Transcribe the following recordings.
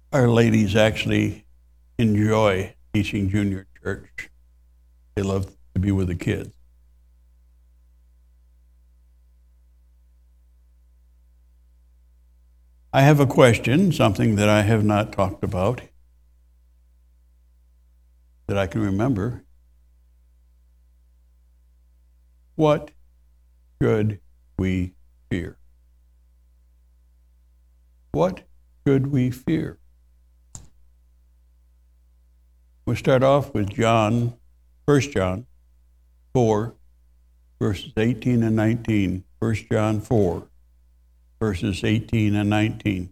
Our ladies actually enjoy teaching junior church. They love to be with the kids. I have a question, something that I have not talked about that I can remember. What should we fear? What should we fear? We'll start off with John, 1 John 4, verses 18 and 19. 1 John 4, verses 18 and 19.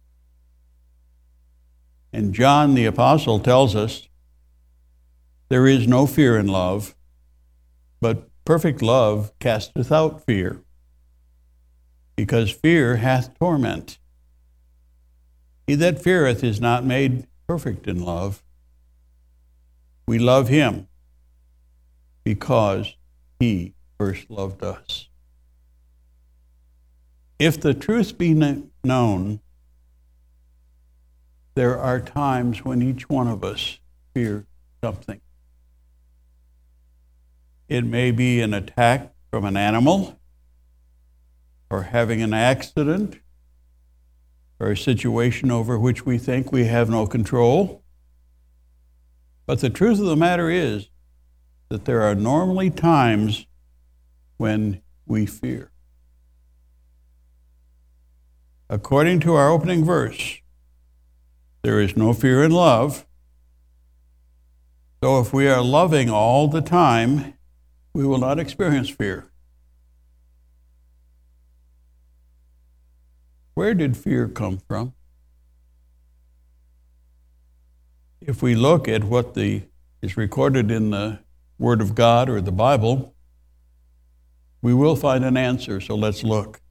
And John the Apostle tells us, there is no fear in love, but perfect love casteth out fear, because fear hath torment. He that feareth is not made perfect in love. We love him because he first loved us. If the truth be known, there are times when each one of us fears something. It may be an attack from an animal, or having an accident, or a situation over which we think we have no control. But the truth of the matter is that there are normally times when we fear. According to our opening verse, there is no fear in love. So if we are loving all the time, we will not experience fear. Where did fear come from? If we look at what is recorded in the Word of God or the Bible, we will find an answer, so let's look.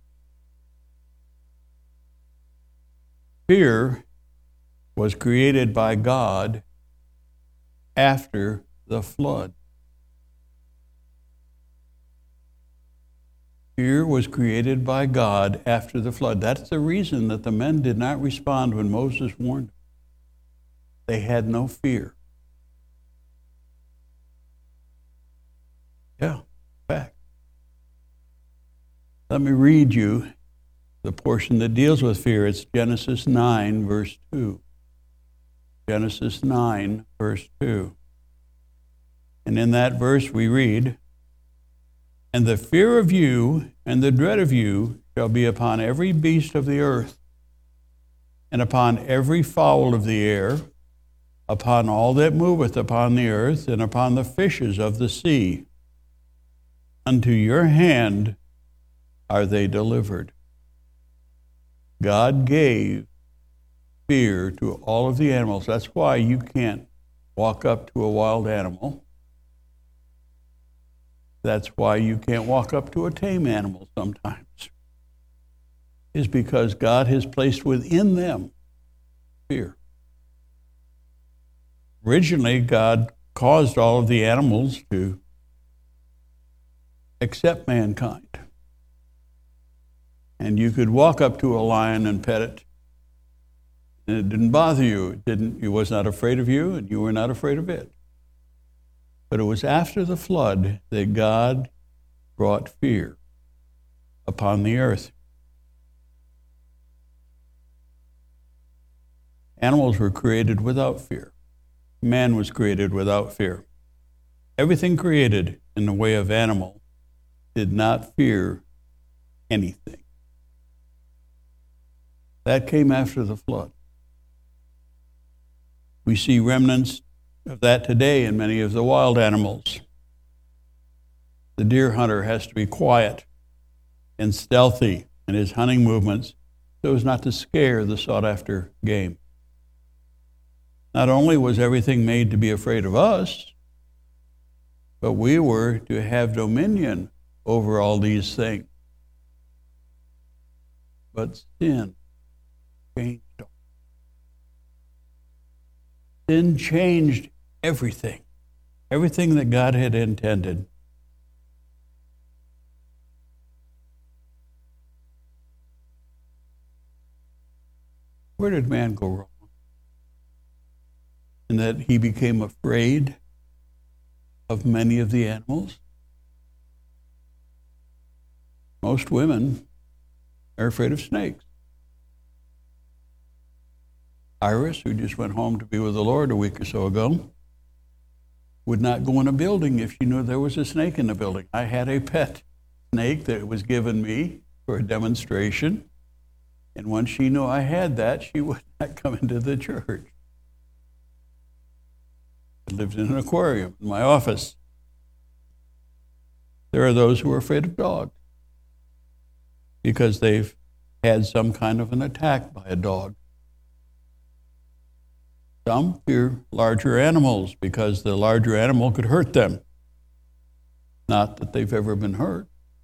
Fear was created by God after the flood. Fear was created by God after the flood. That's the reason that the men did not respond when Moses warned them. They had no fear. Yeah, fact. Let me read you the portion that deals with fear. It's Genesis 9, verse 2. Genesis 9, verse 2. And in that verse we read, and the fear of you and the dread of you shall be upon every beast of the earth, and upon every fowl of the air, upon all that moveth upon the earth, and upon the fishes of the sea. Unto your hand are they delivered. God gave fear to all of the animals. That's why you can't walk up to a wild animal. That's why you can't walk up to a tame animal sometimes. Is because God has placed within them fear. Originally, God caused all of the animals to accept mankind. And you could walk up to a lion and pet it, and it didn't bother you. It was not afraid of you, and you were not afraid of it. But it was after the flood that God brought fear upon the earth. Animals were created without fear. Man was created without fear. Everything created in the way of animal did not fear anything. That came after the flood. We see remnants of that today in many of the wild animals. The deer hunter has to be quiet and stealthy in his hunting movements so as not to scare the sought-after game. Not only was everything made to be afraid of us, but we were to have dominion over all these things. But sin changed all. Sin changed everything that God had intended. Where did man go wrong? and that he became afraid of many of the animals? Most women are afraid of snakes. Iris, who just went home to be with the Lord a week or so ago, would not go in a building if she knew there was a snake in the building. I had a pet snake that was given me for a demonstration, and once she knew I had that, she would not come into the church. It lived in an aquarium in my office. There are those who are afraid of dogs because they've had some kind of an attack by a dog. Some fear larger animals because the larger animal could hurt them. Not that they've ever been hurt.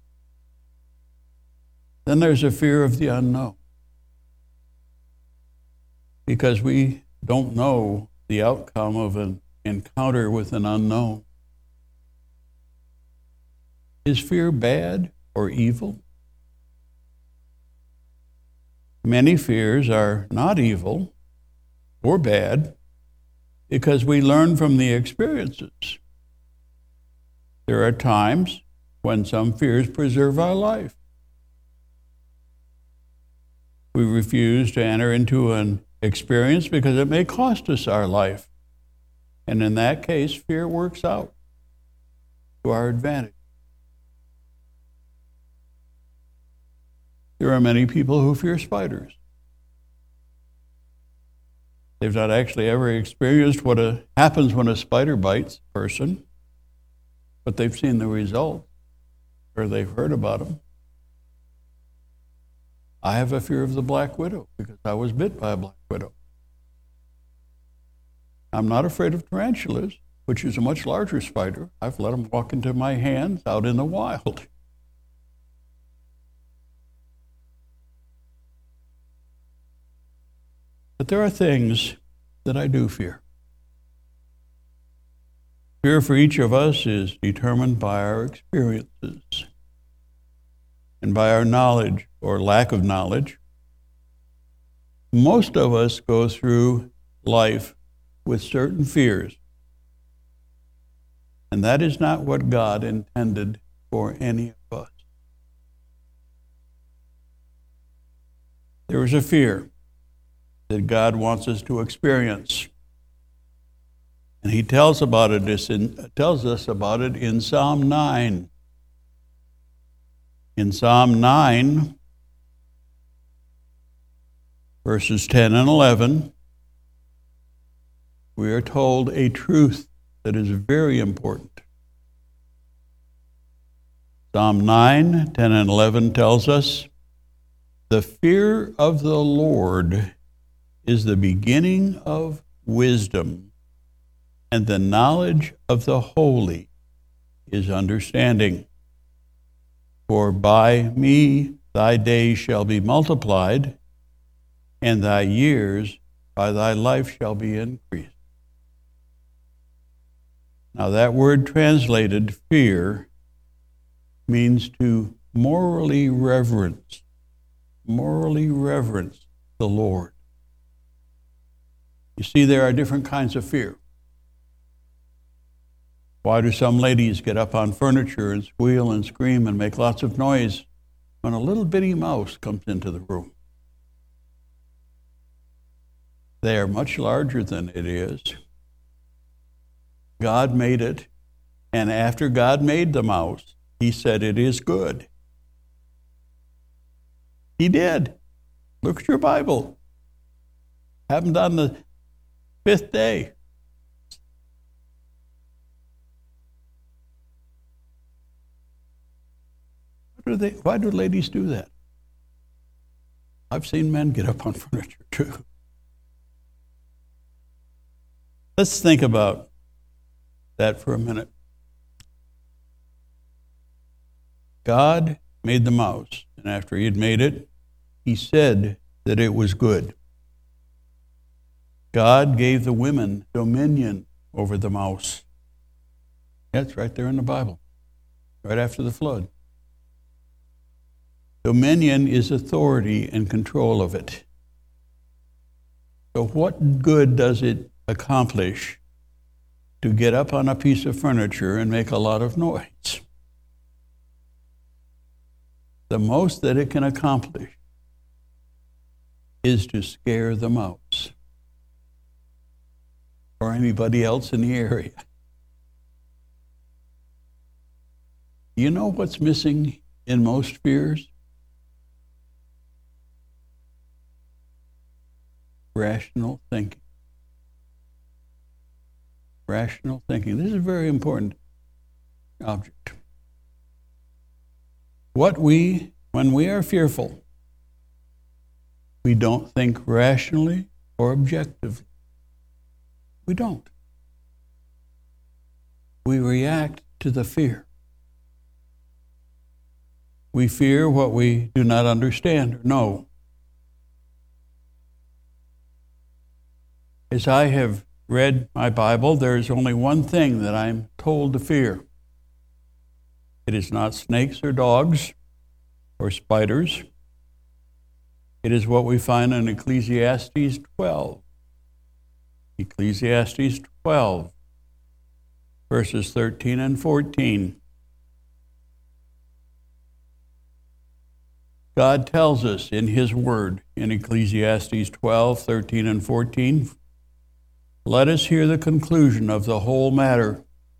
Then there's a fear of the unknown, because we don't know the outcome of an encounter with an unknown. Is fear bad or evil? Many fears are not evil or bad because we learn from the experiences. There are times when some fears preserve our life. We refuse to enter into an experience because it may cost us our life. And in that case, fear works out to our advantage. There are many people who fear spiders. They've not actually ever experienced what happens when a spider bites a person, but they've seen the result, or they've heard about them. I have a fear of the black widow because I was bit by a black widow. I'm not afraid of tarantulas, which is a much larger spider. I've let them walk into my hands out in the wild. But there are things that I do fear. Fear for each of us is determined by our experiences and by our knowledge or lack of knowledge. Most of us go through life with certain fears, and that is not what God intended for any of us. There is a fear that God wants us to experience. And he tells us about it in Psalm 9. In Psalm 9, verses 10 and 11, we are told a truth that is very important. Psalm 9, 10 and 11 tells us, "The fear of the Lord is the beginning of wisdom, and the knowledge of the holy is understanding. For by me thy days shall be multiplied, and thy years by thy life shall be increased." Now that word translated fear means to morally reverence the Lord. You see, there are different kinds of fear. Why do some ladies get up on furniture and squeal and scream and make lots of noise when a little bitty mouse comes into the room? They are much larger than it is. God made it, and after God made the mouse, he said it is good. He did. Look at your Bible. Happened on the 5th day. Why do ladies do that? I've seen men get up on furniture too. Let's think about that for a minute. God made the mouse, and after he had made it, he said that it was good. God gave the women dominion over the mouse. That's right there in the Bible, right after the flood. Dominion is authority and control of it. So what good does it accomplish to get up on a piece of furniture and make a lot of noise. The most that it can accomplish is to scare the mouse or anybody else in the area. You know what's missing in most fears? Rational thinking. Rational thinking. This is a very important object. When we are fearful, we don't think rationally or objectively. We don't. We react to the fear. We fear what we do not understand or know. As I have read my Bible, there is only one thing that I'm told to fear. It is not snakes or dogs or spiders. It is what we find in Ecclesiastes 12. Ecclesiastes 12, verses 13 and 14. God tells us in His Word in Ecclesiastes 12, 13 and 14, let us hear the conclusion of the whole matter.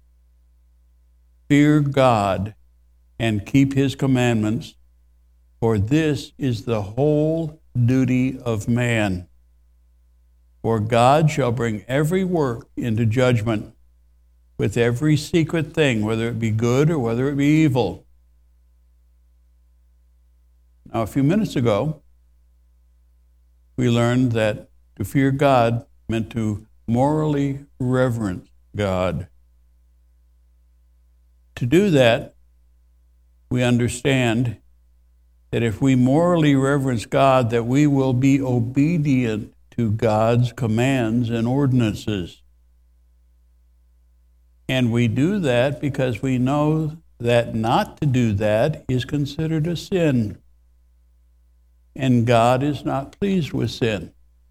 Fear God and keep His commandments, for this is the whole duty of man. For God shall bring every work into judgment with every secret thing, whether it be good or whether it be evil. Now, a few minutes ago, we learned that to fear God meant to morally reverence God. To do that, we understand that if we morally reverence God, that we will be obedient to God's commands and ordinances. And we do that because we know that not to do that is considered a sin. And God is not pleased with sin.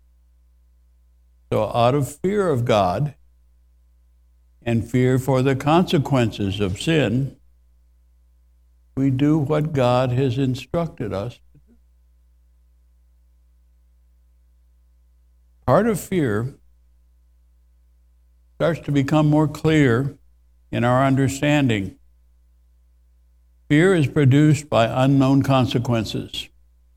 So out of fear of God and fear for the consequences of sin, we do what God has instructed us to do. Part of fear starts to become more clear in our understanding. Fear is produced by unknown consequences.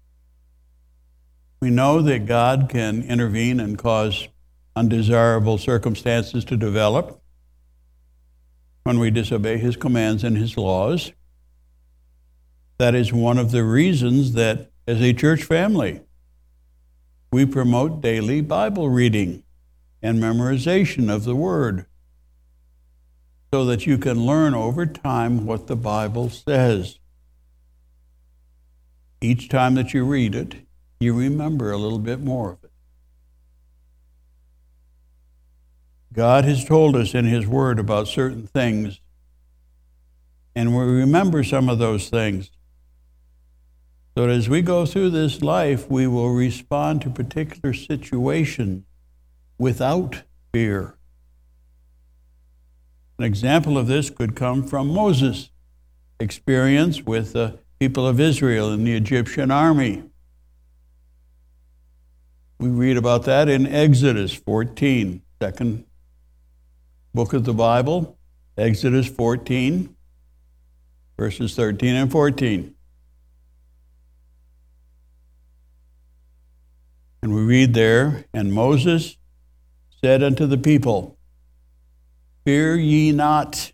We know that God can intervene and cause undesirable circumstances to develop when we disobey His commands and His laws. That is one of the reasons that as a church family, we promote daily Bible reading and memorization of the Word so that you can learn over time what the Bible says. Each time that you read it, you remember a little bit more of it. God has told us in His Word about certain things, and we remember some of those things. So that as we go through this life, we will respond to particular situations without fear. An example of this could come from Moses' experience with the people of Israel in the Egyptian army. We read about that in Exodus 14, second book of the Bible, Exodus 14, verses 13 and 14. And we read there, and Moses said unto the people, fear ye not,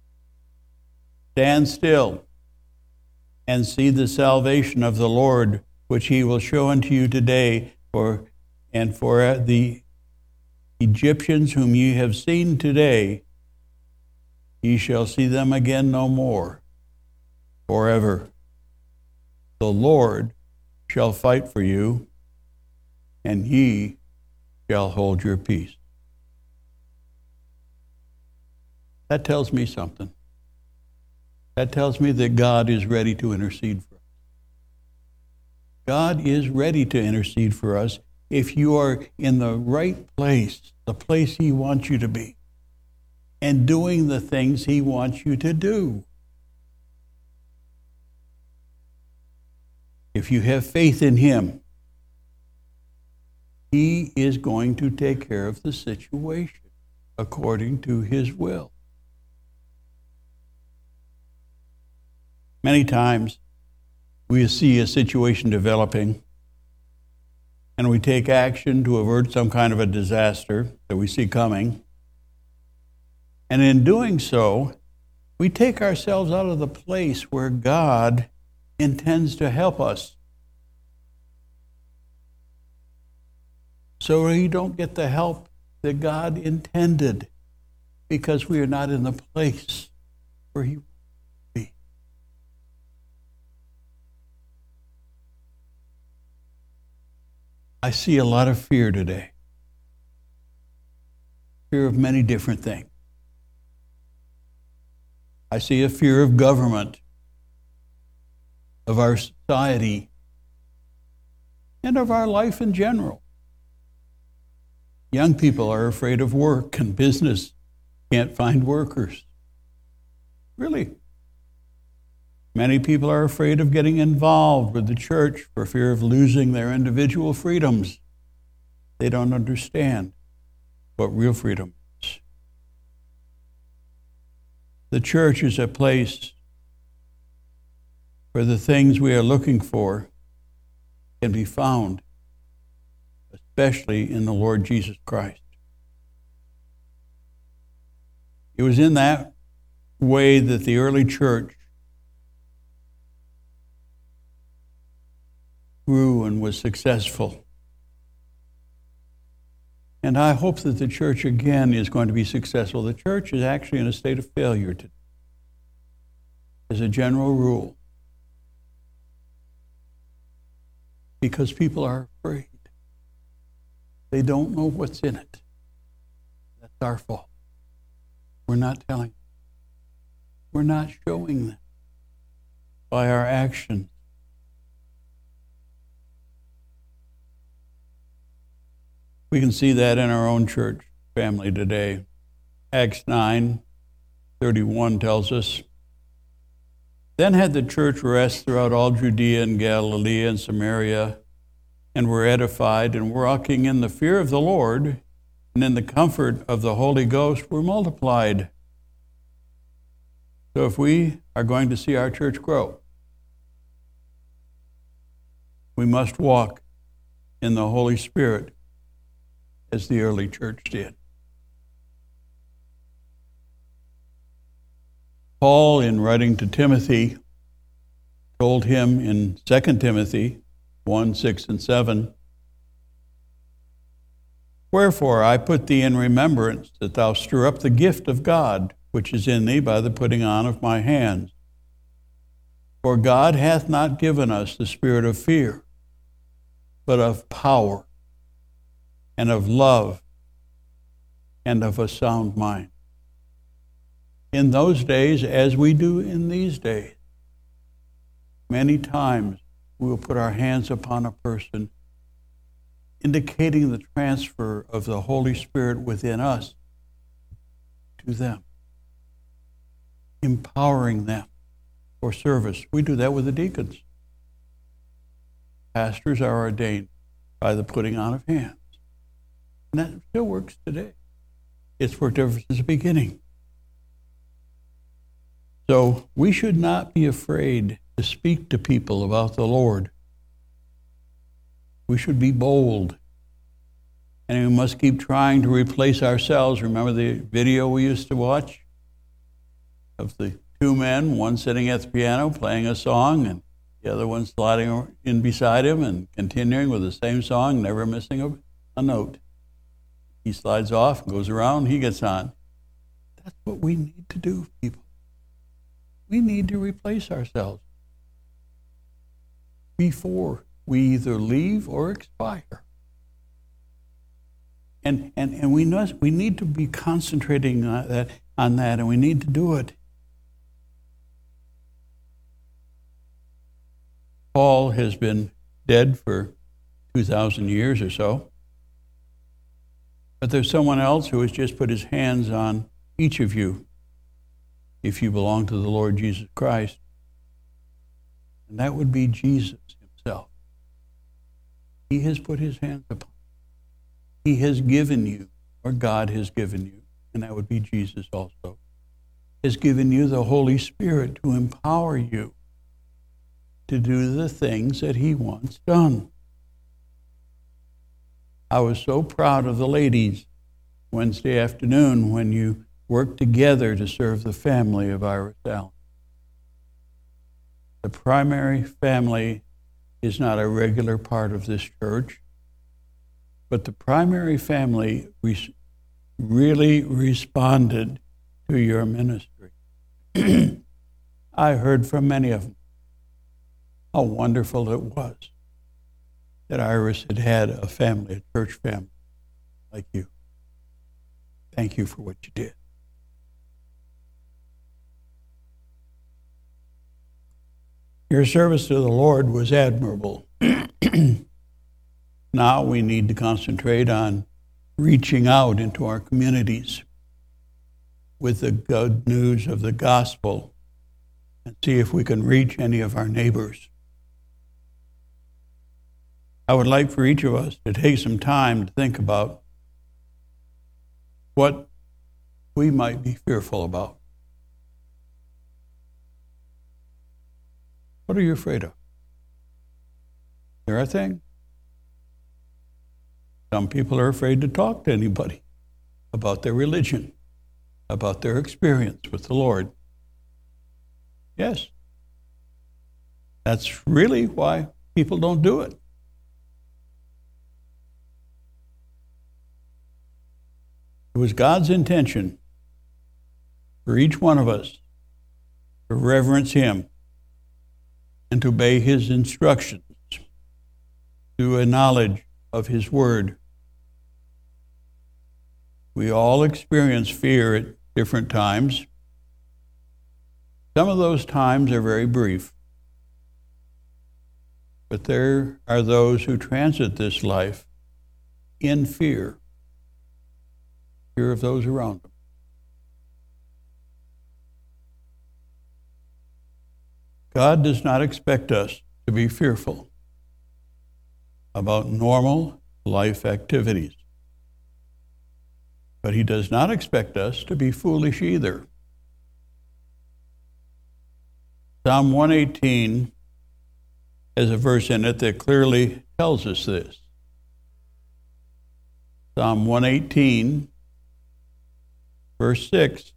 stand still, and see the salvation of the Lord, which He will show unto you today. For the Egyptians whom ye have seen today, ye shall see them again no more, forever. The Lord shall fight for you, and ye shall hold your peace. That tells me something. That tells me that God is ready to intercede for us. God is ready to intercede for us if you are in the right place the place He wants you to be, and doing the things He wants you to do. If you have faith in Him, He is going to take care of the situation according to His will. Many times we see a situation developing and we take action to avert some kind of a disaster that we see coming. And in doing so, we take ourselves out of the place where God intends to help us. So we don't get the help that God intended because we are not in the place where He wants to be. I see a lot of fear today. Fear of many different things. I see a fear of government, of our society, and of our life in general. Young people are afraid of work and business, can't find workers. Really. Many people are afraid of getting involved with the church for fear of losing their individual freedoms. They don't understand what real freedom is. The church is a place where the things we are looking for can be found, especially in the Lord Jesus Christ. It was in that way that the early church grew and was successful. And I hope that the church again is going to be successful. The church is actually in a state of failure today, as a general rule, because people are afraid. They don't know what's in it. That's our fault. We're not telling them. We're not showing them by our actions. We can see that in our own church family today. Acts 9:31 tells us, "Then had the church rest throughout all Judea and Galilee and Samaria, and were edified, and walking in the fear of the Lord, and in the comfort of the Holy Ghost were multiplied." So if we are going to see our church grow, we must walk in the Holy Spirit as the early church did. Paul, in writing to Timothy, told him in 2 Timothy 1:6 and 7, "Wherefore I put thee in remembrance that thou stir up the gift of God, which is in thee by the putting on of my hands. For God hath not given us the spirit of fear, but of power, and of love, and of a sound mind." In those days, as we do in these days, many times we will put our hands upon a person, indicating the transfer of the Holy Spirit within us to them, empowering them for service. We do that with the deacons. Pastors are ordained by the putting on of hands. And that still works today. It's worked ever since the beginning. So we should not be afraid to speak to people about the Lord. We should be bold. And we must keep trying to replace ourselves. Remember the video we used to watch of the two men, one sitting at the piano playing a song, and the other one sliding in beside him and continuing with the same song, never missing a note. He slides off, goes around, he gets on. That's what we need to do, people. We need to replace ourselves before we either leave or expire. And we need to be concentrating on that, and we need to do it. Paul has been dead for 2,000 years or so. But there's someone else who has just put his hands on each of you if you belong to the Lord Jesus Christ. And that would be Jesus himself. He has put his hands upon you. He has given you, or God has given you, and that would be Jesus also, has given you the Holy Spirit to empower you to do the things that he wants done. I was so proud of the ladies Wednesday afternoon when you worked together to serve the family of Iris Allen. The primary family is not a regular part of this church, but the primary family really responded to your ministry. I heard from many of them how wonderful it was that Iris had a family, a church family like you. Thank you for what you did. Your service to the Lord was admirable. Now we need to concentrate on reaching out into our communities with the good news of the gospel and see if we can reach any of our neighbors. I would like for each of us to take some time to think about what we might be fearful about. What are you afraid of? There are things. Some people are afraid to talk to anybody about their religion, about their experience with the Lord. Yes. That's really why people don't do it. It was God's intention for each one of us to reverence him and to obey his instructions, to a knowledge of his word. We all experience fear at different times. Some of those times are very brief, but there are those who transit this life in fear of those around them. God does not expect us to be fearful about normal life activities, but he does not expect us to be foolish either. Psalm 118 has a verse in it that clearly tells us this. Psalm 118, verse 6.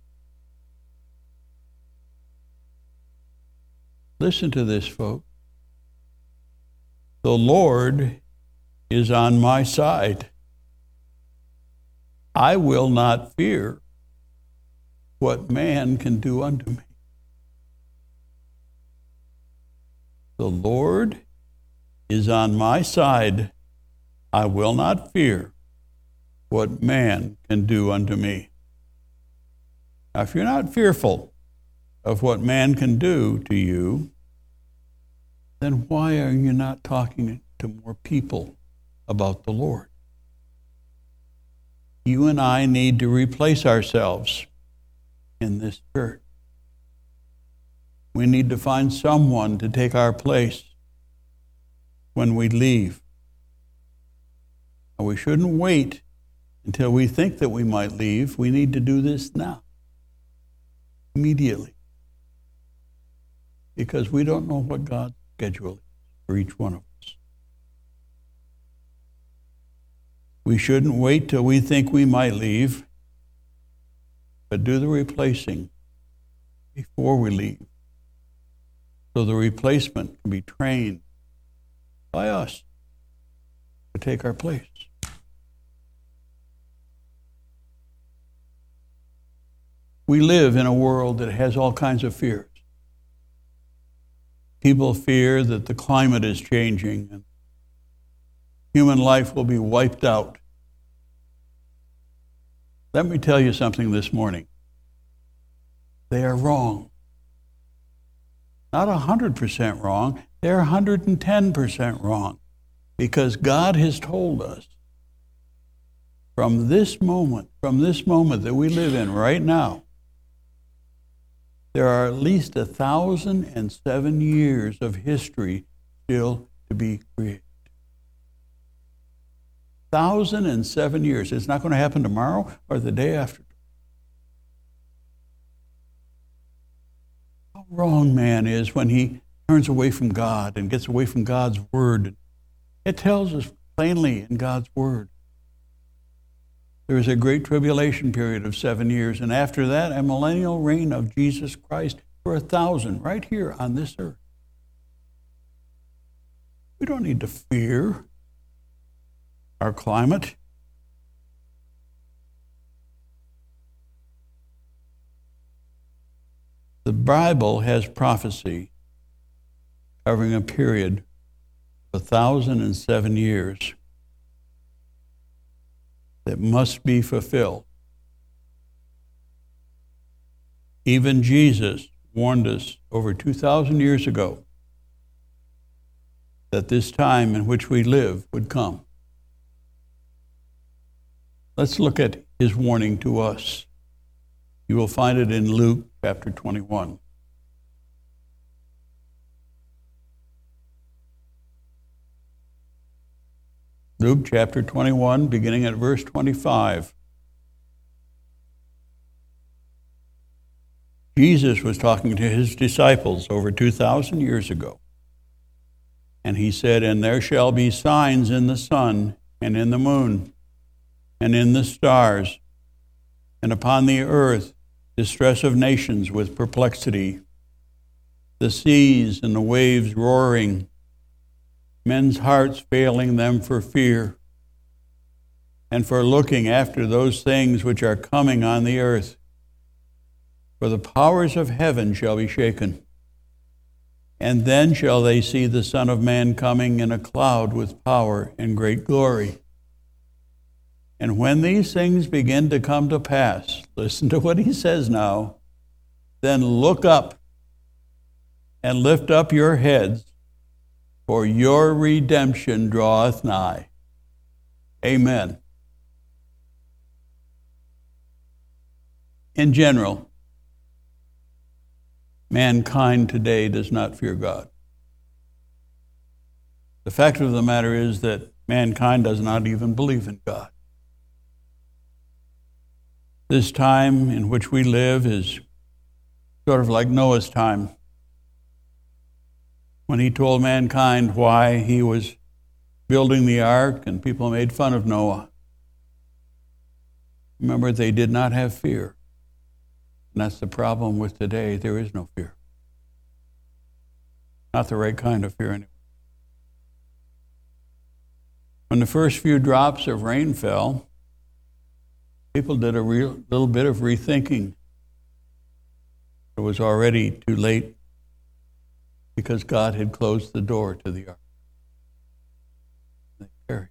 Listen to this, folks. The Lord is on my side. I will not fear what man can do unto me. The Lord is on my side. I will not fear what man can do unto me. Now, if you're not fearful of what man can do to you, then why are you not talking to more people about the Lord? You and I need to replace ourselves in this church. We need to find someone to take our place when we leave. And we shouldn't wait until we think that we might leave. We need to do this now, immediately, because we don't know what God's schedule is for each one of us. We shouldn't wait till we think we might leave, but do the replacing before we leave, so the replacement can be trained by us to take our place. We live in a world that has all kinds of fears. People fear that the climate is changing and human life will be wiped out. Let me tell you something this morning. They are wrong. Not 100% wrong, they're 110% wrong. Because God has told us from this moment that we live in right now, there are at least 1,007 years of history still to be created. 1,007 years. It's not going to happen tomorrow or the day after. How wrong man is when he turns away from God and gets away from God's word. It tells us plainly in God's word. There is a great tribulation period of 7 years, and after that, a millennial reign of Jesus Christ for 1,000, right here on this earth. We don't need to fear our climate. The Bible has prophecy covering a period of 1,007 years that must be fulfilled. Even Jesus warned us over 2,000 years ago that this time in which we live would come. Let's look at his warning to us. You will find it in Luke chapter 21. Luke chapter 21, beginning at verse 25. Jesus was talking to his disciples over 2,000 years ago. And he said, "And there shall be signs in the sun, and in the moon, and in the stars, and upon the earth distress of nations with perplexity, the seas and the waves roaring, men's hearts failing them for fear, and for looking after those things which are coming on the earth. For the powers of heaven shall be shaken. And then shall they see the Son of Man coming in a cloud with power and great glory. And when these things begin to come to pass," listen to what he says now, "then look up and lift up your heads, for your redemption draweth nigh." Amen. In general, mankind today does not fear God. The fact of the matter is that mankind does not even believe in God. This time in which we live is sort of like Noah's time, when he told mankind why he was building the ark and people made fun of Noah. Remember, they did not have fear. And that's the problem with today. There is no fear. Not the right kind of fear anyway. When the first few drops of rain fell, people did a little bit of rethinking. It was already too late because God had closed the door to the ark. They perished.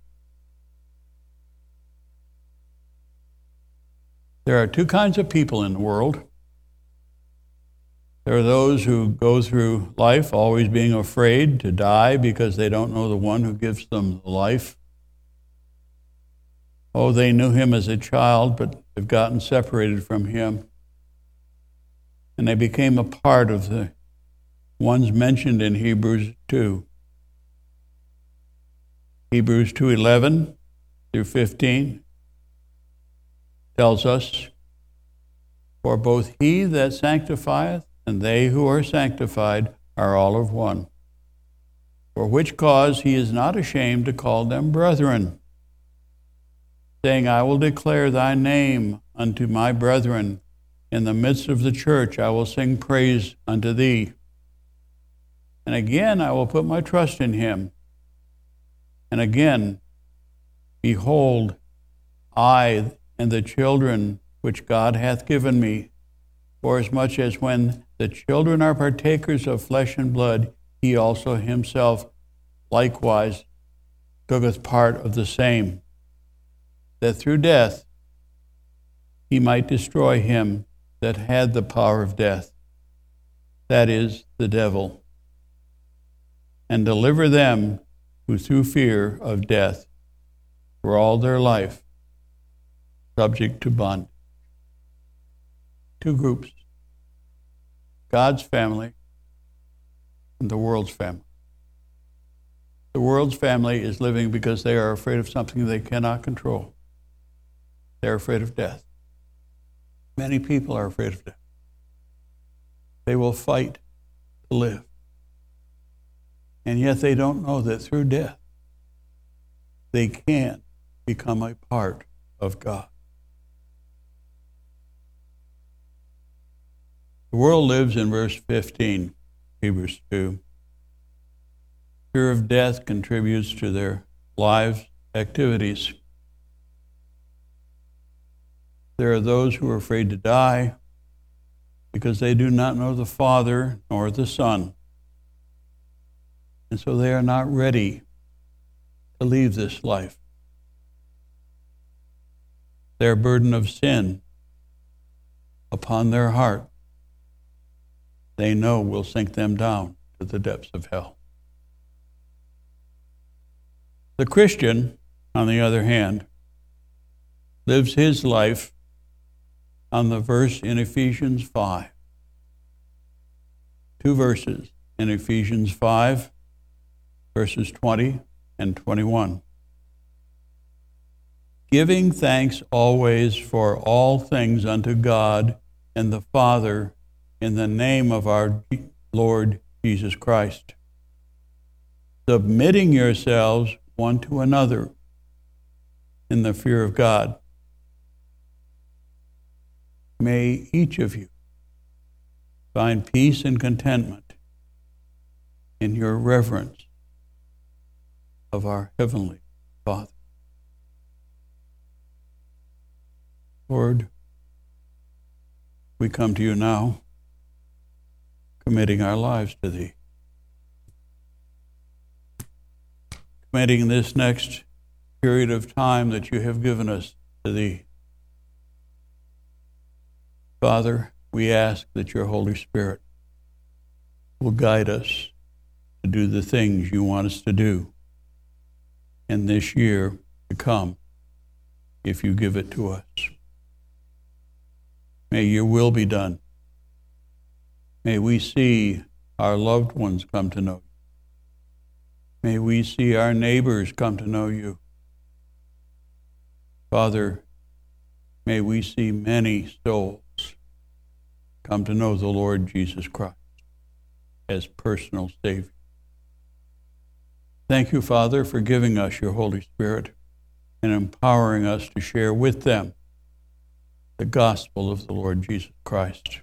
There are two kinds of people in the world. There are those who go through life always being afraid to die because they don't know the one who gives them life. Oh, they knew him as a child, but they've gotten separated from him. And they became a part of the ones mentioned in Hebrews 2. Hebrews 2:11 through 15 tells us, "For both he that sanctifieth and they who are sanctified are all of one. For which cause he is not ashamed to call them brethren, saying, I will declare thy name unto my brethren. In the midst of the church I will sing praise unto thee. And again I will put my trust in him. And again, behold, I and the children which God hath given me, forasmuch as when the children are partakers of flesh and blood, he also himself likewise tooketh part of the same, that through death he might destroy him that had the power of death, that is, the devil, and deliver them who through fear of death for all their life subject to bondage. Two groups: God's family and the world's family. The world's family is living because they are afraid of something they cannot control. They're afraid of death. Many people are afraid of death. They will fight to live. And yet they don't know that through death, they can become a part of God. The world lives in verse 15, Hebrews 2. Fear of death contributes to their lives' activities. There are those who are afraid to die because they do not know the Father nor the Son. And so they are not ready to leave this life. Their burden of sin upon their heart, they know will sink them down to the depths of hell. The Christian, on the other hand, lives his life on the verse in Ephesians 5. Two verses in Ephesians 5, verses 20 and 21. Giving thanks always for all things unto God and the Father in the name of our Lord Jesus Christ, submitting yourselves one to another in the fear of God. May each of you find peace and contentment in your reverence of our Heavenly Father. Lord, we come to you now, committing our lives to Thee. Committing this next period of time that you have given us to Thee. Father, we ask that your Holy Spirit will guide us to do the things you want us to do in this year to come, if you give it to us. May your will be done. May we see our loved ones come to know you. May we see our neighbors come to know you. Father, may we see many souls come to know the Lord Jesus Christ as personal Savior. Thank you, Father, for giving us your Holy Spirit and empowering us to share with them the gospel of the Lord Jesus Christ.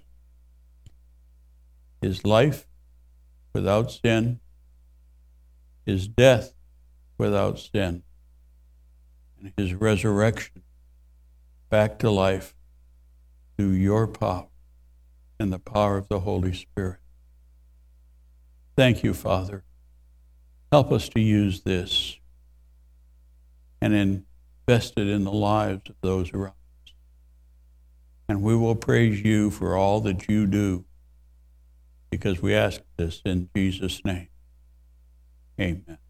His life without sin, his death without sin, and his resurrection back to life through your power and the power of the Holy Spirit. Thank you, Father. Help us to use this and invest it in the lives of those around us. And we will praise you for all that you do, because we ask this in Jesus' name. Amen.